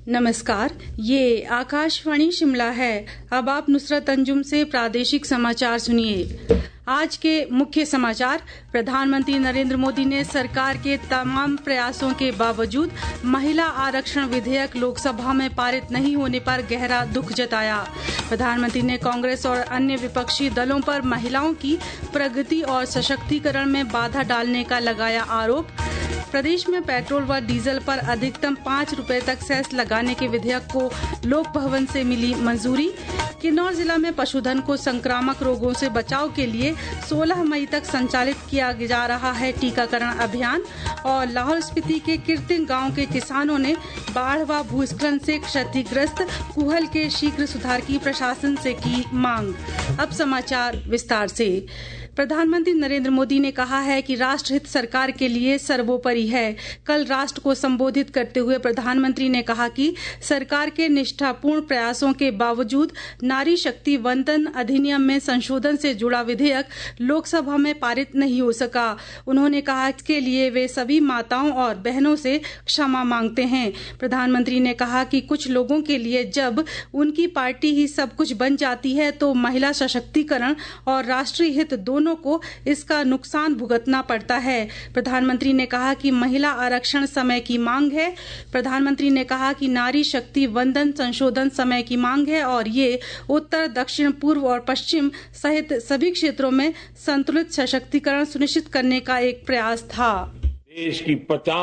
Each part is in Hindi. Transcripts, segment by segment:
नमस्कार, ये आकाशवाणी शिमला है। अब आप नुसरत अंजुम से प्रादेशिक समाचार सुनिए। आज के मुख्य समाचार। प्रधानमंत्री नरेंद्र मोदी ने सरकार के तमाम प्रयासों के बावजूद महिला आरक्षण विधेयक लोकसभा में पारित नहीं होने पर गहरा दुख जताया। प्रधानमंत्री ने कांग्रेस और अन्य विपक्षी दलों पर महिलाओं की प्रगति और सशक्तिकरण में बाधा डालने का लगाया आरोप। प्रदेश में पेट्रोल व डीजल पर अधिकतम 5 रुपए तक सेस लगाने के विधेयक को लोक भवन से मिली मंजूरी। किन्नौर जिला में पशुधन को संक्रामक रोगों से बचाव के लिए 16 मई तक संचालित किया जा रहा है टीकाकरण अभियान। और लाहौल स्पीति के कीर्तिंग गांव के किसानों ने बाढ़ व भूस्खलन से क्षतिग्रस्त कुहल के शीघ्र सुधार की प्रशासन से की मांग। अब समाचार विस्तार से। प्रधानमंत्री नरेंद्र मोदी ने कहा है कि राष्ट्रहित सरकार के लिए सर्वोपरि है। कल राष्ट्र को संबोधित करते हुए प्रधानमंत्री ने कहा कि सरकार के निष्ठापूर्ण प्रयासों के बावजूद नारी शक्ति वंदन अधिनियम में संशोधन से जुड़ा विधेयक लोकसभा में पारित नहीं हो सका। उन्होंने कहा कि इसके लिए वे सभी माताओं और बहनों से क्षमा मांगते हैं। प्रधानमंत्री ने कहा कि कुछ लोगों के लिए जब उनकी पार्टी ही सब कुछ बन जाती है तो महिला सशक्तिकरण और राष्ट्रीय हित दोनों को इसका नुकसान भुगतना पड़ता है। प्रधानमंत्री ने कहा कि महिला आरक्षण समय की मांग है। प्रधानमंत्री ने कहा कि नारी शक्ति वंदन संशोधन समय की मांग है और ये उत्तर, दक्षिण, पूर्व और पश्चिम सहित सभी क्षेत्रों में संतुलित सशक्तिकरण सुनिश्चित करने का एक प्रयास था। देश की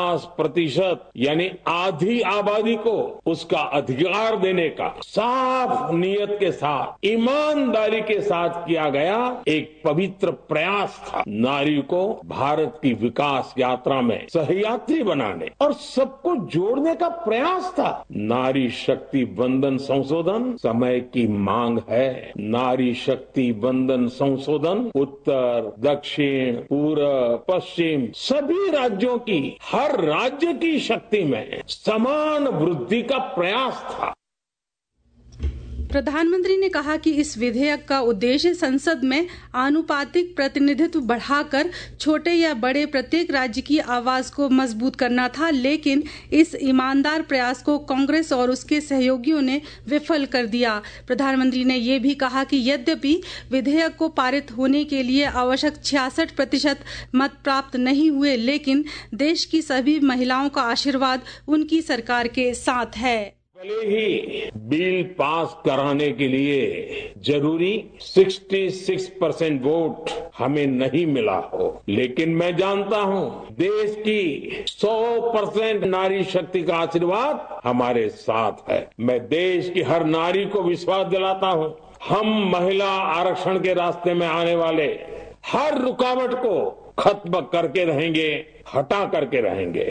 50% यानी आधी आबादी को उसका अधिकार देने का साफ नियत के साथ, ईमानदारी के साथ किया गया एक पवित्र प्रयास था। नारी को भारत की विकास यात्रा में सहयात्री बनाने और सबको जोड़ने का प्रयास था। नारी शक्ति वंदन संशोधन समय की मांग है। नारी शक्ति वंदन संशोधन उत्तर, दक्षिण, पूर्व, पश्चिम सभी राज्यों की, हर राज्य की शक्ति में समान वृद्धि का प्रयास था। प्रधानमंत्री ने कहा कि इस विधेयक का उद्देश्य संसद में आनुपातिक प्रतिनिधित्व बढ़ाकर छोटे या बड़े प्रत्येक राज्य की आवाज को मजबूत करना था, लेकिन इस ईमानदार प्रयास को कांग्रेस और उसके सहयोगियों ने विफल कर दिया। प्रधानमंत्री ने ये भी कहा कि यद्यपि विधेयक को पारित होने के लिए आवश्यक 66% मत प्राप्त नहीं हुए, लेकिन देश की सभी महिलाओं का आशीर्वाद उनकी सरकार के साथ है। भले ही बिल पास कराने के लिए जरूरी 66% वोट हमें नहीं मिला हो, लेकिन मैं जानता हूं देश की 100% नारी शक्ति का आशीर्वाद हमारे साथ है। मैं देश की हर नारी को विश्वास दिलाता हूं, हम महिला आरक्षण के रास्ते में आने वाले हर रुकावट को खत्म करके रहेंगे, हटा करके रहेंगे।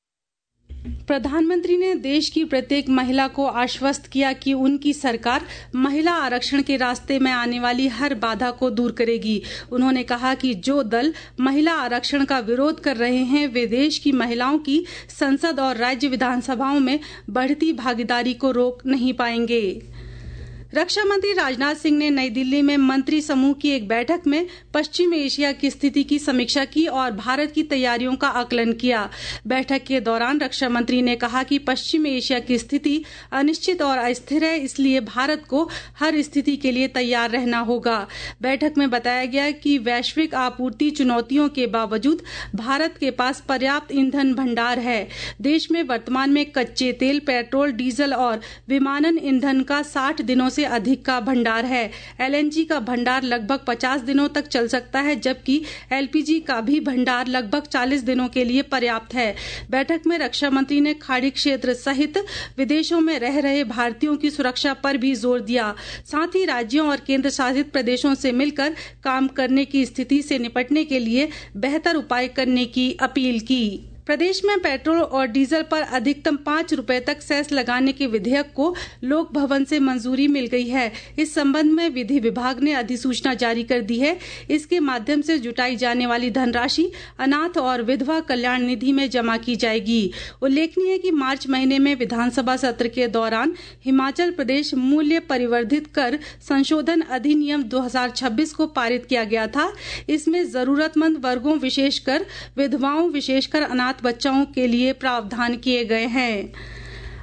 प्रधानमंत्री ने देश की प्रत्येक महिला को आश्वस्त किया कि उनकी सरकार महिला आरक्षण के रास्ते में आने वाली हर बाधा को दूर करेगी। उन्होंने कहा कि जो दल महिला आरक्षण का विरोध कर रहे हैं वे देश की महिलाओं की संसद और राज्य विधानसभाओं में बढ़ती भागीदारी को रोक नहीं पाएंगे। रक्षा मंत्री राजनाथ सिंह ने नई दिल्ली में मंत्री समूह की एक बैठक में पश्चिम एशिया की स्थिति की समीक्षा की और भारत की तैयारियों का आकलन किया। बैठक के दौरान रक्षा मंत्री ने कहा कि पश्चिम एशिया की स्थिति अनिश्चित और अस्थिर है, इसलिए भारत को हर स्थिति के लिए तैयार रहना होगा। बैठक में बताया गया कि वैश्विक आपूर्ति चुनौतियों के बावजूद भारत के पास पर्याप्त ईंधन भंडार है। देश में वर्तमान में कच्चे तेल, पेट्रोल, डीजल और विमानन ईंधन का 60 दिनों से अधिक का भंडार है। एलएनजी का भंडार लगभग 50 दिनों तक चल सकता है, जबकि एलपीजी का भी भंडार लगभग 40 दिनों के लिए पर्याप्त है। बैठक में रक्षा मंत्री ने खाड़ी क्षेत्र सहित विदेशों में रह रहे भारतीयों की सुरक्षा पर भी जोर दिया। साथ ही राज्यों और केंद्र शासित प्रदेशों से मिलकर काम करने की स्थिति से निपटने के लिए बेहतर उपाय करने की अपील की। प्रदेश में पेट्रोल और डीजल पर अधिकतम 5 रुपए तक सेस लगाने के विधेयक को लोक भवन से मंजूरी मिल गई है। इस संबंध में विधि विभाग ने अधिसूचना जारी कर दी है। इसके माध्यम से जुटाई जाने वाली धनराशि अनाथ और विधवा कल्याण निधि में जमा की जाएगी। उल्लेखनीय है कि मार्च महीने में विधानसभा सत्र के दौरान हिमाचल प्रदेश मूल्य परिवर्धित कर संशोधन अधिनियम 2026 को पारित किया गया था। इसमें जरूरतमंद वर्गों विशेषकर विधवाओं, विशेषकर अनाथ बच्चों के लिए प्रावधान किए गए हैं।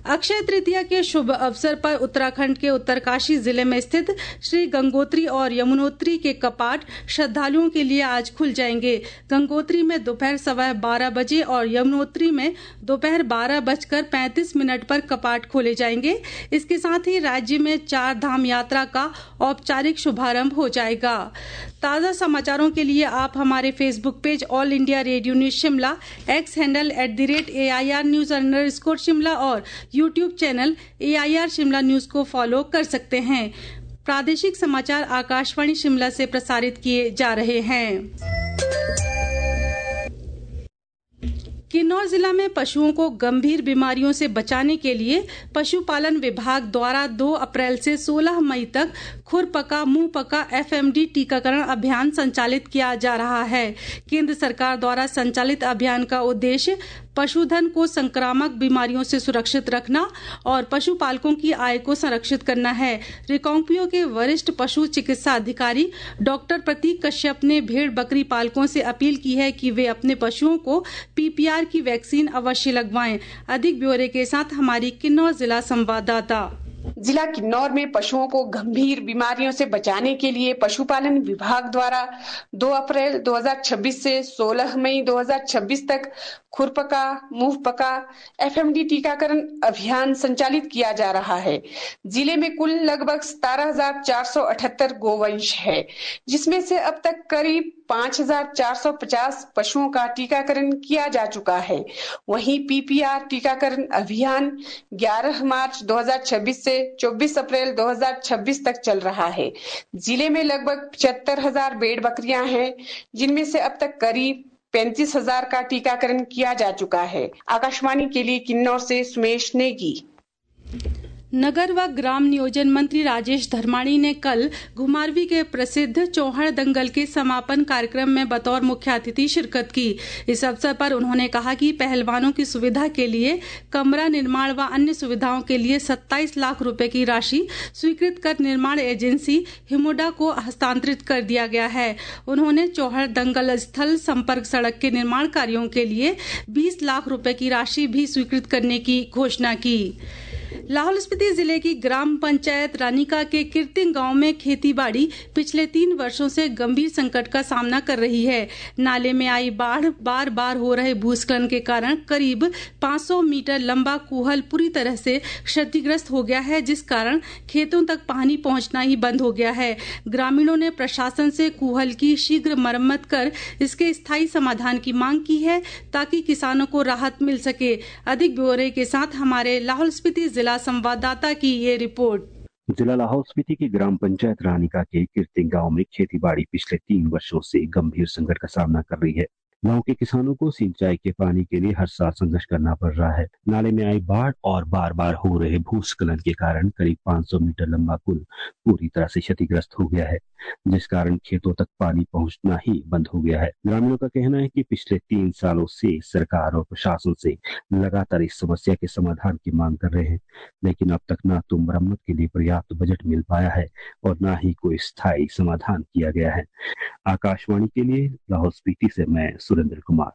अक्षय तृतीया के शुभ अवसर पर उत्तराखंड के उत्तरकाशी जिले में स्थित श्री गंगोत्री और यमुनोत्री के कपाट श्रद्धालुओं के लिए आज खुल जाएंगे। गंगोत्री में दोपहर 12:15 बजे और यमुनोत्री में दोपहर 12:35 पर कपाट खोले जाएंगे। इसके साथ ही राज्य में 4 धाम यात्रा का औपचारिक शुभारंभ हो जाएगा। ताज़ा समाचारों के लिए आप हमारे Facebook page All India Radio News Shimla, X handle @AIR News_ Shimla और YouTube channel AIR Shimla news को फॉलो कर सकते हैं। प्रादेशिक समाचार आकाशवाणी शिमला से प्रसारित किए जा रहे हैं। किन्नौर जिला में पशुओं को गंभीर बीमारियों से बचाने के लिए पशुपालन विभाग द्वारा 2 अप्रैल से 16 मई तक खुरपका मुंहपका FMD टीकाकरण अभियान संचालित किया जा रहा है। केंद्र सरकार द्वारा संचालित अभियान का उद्देश्य पशुधन को संक्रामक बीमारियों से सुरक्षित रखना और पशुपालकों की आय को संरक्षित करना है। रिकांगपिओ के वरिष्ठ पशु चिकित्सा अधिकारी डॉक्टर प्रतीक कश्यप ने भेड़ बकरी पालकों से अपील की है कि वे अपने पशुओं को PPR की वैक्सीन अवश्य लगवाएं। अधिक ब्यौरे के साथ हमारी किन्नौर जिला संवाददाता। जिला किन्नौर में पशुओं को गंभीर बीमारियों से बचाने के लिए पशुपालन विभाग द्वारा 2 अप्रैल 2026 से 16 मई 2026 तक खुरपका मुंहपका FMD टीकाकरण अभियान संचालित किया जा रहा है। जिले में कुल लगभग 17,478 गोवंश है, जिसमें से अब तक करीब 5,450 पशुओं का टीकाकरण किया जा चुका है। वहीं PPR टीकाकरण अभियान 11 मार्च 2026 से 24 अप्रैल 2026 तक चल रहा है। जिले में लगभग 75,000 भेड़ बकरियां हैं, जिनमें से अब तक करीब 35,000 का टीकाकरण किया जा चुका है। आकाशवाणी के लिए किन्नौर से सुमेश नेगी। नगर व ग्राम नियोजन मंत्री राजेश धर्माणी ने कल घुमारवी के प्रसिद्ध चौहड़ दंगल के समापन कार्यक्रम में बतौर मुख्य अतिथि शिरकत की। इस अवसर पर उन्होंने कहा कि पहलवानों की सुविधा के लिए कमरा निर्माण व अन्य सुविधाओं के लिए 27 लाख रुपए की राशि स्वीकृत कर निर्माण एजेंसी हिमोडा को हस्तांतरित कर दिया गया है। उन्होंने चौहड़ दंगल स्थल संपर्क सड़क के निर्माण कार्यों के लिए 20 लाख रुपए की राशि भी स्वीकृत करने की घोषणा की। लाहौल स्पीति जिले की ग्राम पंचायत रानिका के कीर्तिंग गांव में खेतीबाड़ी पिछले 3 वर्षों से गंभीर संकट का सामना कर रही है। नाले में आई बाढ़, बार बार हो रहे भूस्खलन के कारण करीब 500 मीटर लंबा कूहल पूरी तरह से क्षतिग्रस्त हो गया है, जिस कारण खेतों तक पानी पहुंचना ही बंद हो गया है। ग्रामीणों ने प्रशासन से कूहल की शीघ्र मरम्मत कर इसके स्थायी समाधान की मांग की है, ताकि किसानों को राहत मिल सके। अधिक ब्यौरे के साथ हमारे लाहौल स्पीति जिला संवाददाता की ये रिपोर्ट। जिला लाहौल स्पीति की ग्राम पंचायत रानिका के कीर्तिंग गांव में खेतीबाड़ी पिछले 3 वर्षों से गंभीर संकट का सामना कर रही है। गांव के किसानों को सिंचाई के पानी के लिए हर साल संघर्ष करना पड़ रहा है। नाले में आई बाढ़ और बार बार हो रहे भूस्खलन के कारण करीब 500 मीटर लंबा पुल पूरी तरह से क्षतिग्रस्त हो गया है, जिस कारण खेतों तक पानी पहुंचना ही बंद हो गया है। ग्रामीणों का कहना है कि पिछले 3 सालों से सरकार और प्रशासन से लगातार इस समस्या के समाधान की मांग कर रहे हैं, लेकिन अब तक न तो मरम्मत के लिए पर्याप्त बजट मिल पाया है और न ही कोई स्थायी समाधान किया गया है। आकाशवाणी के लिए लाहौल स्पीति से मैं सुरेंद्र कुमार।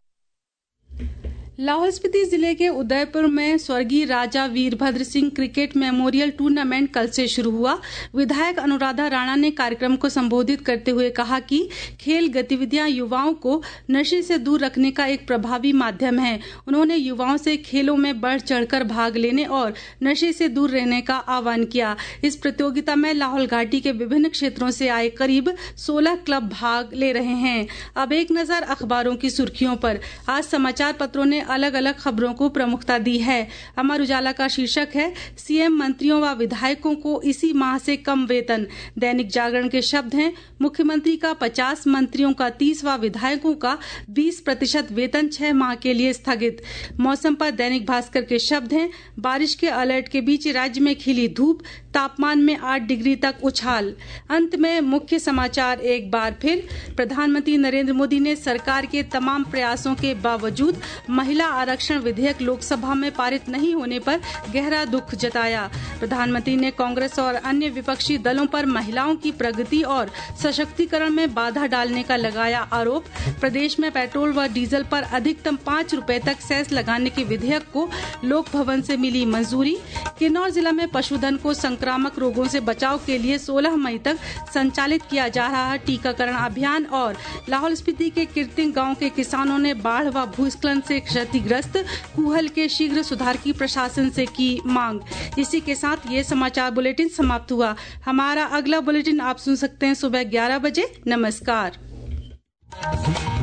लाहौल स्पीति जिले के उदयपुर में स्वर्गीय Raja Virbhadra Singh cricket memorial tournament कल से शुरू हुआ। विधायक अनुराधा राणा ने कार्यक्रम को संबोधित करते हुए कहा कि खेल गतिविधियां युवाओं को नशे से दूर रखने का एक प्रभावी माध्यम है। उन्होंने युवाओं से खेलों में बढ़ चढ़कर भाग लेने और नशे से दूर रहने का आह्वान किया। इस प्रतियोगिता में लाहौल घाटी के विभिन्न क्षेत्रों से आए करीब 16 क्लब भाग ले रहे हैं। अब एक नजर अखबारों की सुर्खियों पर। आज समाचार पत्रों ने अलग अलग खबरों को प्रमुखता दी है। अमर उजाला का शीर्षक है, सीएम मंत्रियों व विधायकों को इसी माह से कम वेतन। दैनिक जागरण के शब्द हैं, मुख्यमंत्री का 50, मंत्रियों का 30 व विधायकों का 20% वेतन 6 माह के लिए स्थगित। मौसम पर दैनिक भास्कर के शब्द हैं, बारिश के अलर्ट के बीच राज्य में खिली धूप, तापमान में 8 डिग्री तक उछाल। अंत में मुख्य समाचार एक बार फिर। प्रधानमंत्री नरेंद्र मोदी ने सरकार के तमाम प्रयासों के बावजूद महिला आरक्षण विधेयक लोकसभा में पारित नहीं होने पर गहरा दुख जताया। प्रधानमंत्री ने कांग्रेस और अन्य विपक्षी दलों पर महिलाओं की प्रगति और सशक्तिकरण में बाधा डालने का लगाया आरोप। प्रदेश में पेट्रोल व डीजल पर अधिकतम 5 रुपए तक सेस लगाने के विधेयक को लोक भवन से मिली मंजूरी। किन्नौर जिला में पशुधन को संक्रामक रोगों से बचाव के लिए 16 मई तक संचालित किया जा रहा है टीकाकरण अभियान। और लाहौल स्पीति के कीर्तिंग गांव के किसानों ने बाढ़ व भूस्खलन से क्षतिग्रस्त कूहल के शीघ्र सुधार की प्रशासन से की मांग। इसी के साथ ये समाचार बुलेटिन समाप्त हुआ। हमारा अगला बुलेटिन आप सुन सकते हैं सुबह 11 बजे। नमस्कार।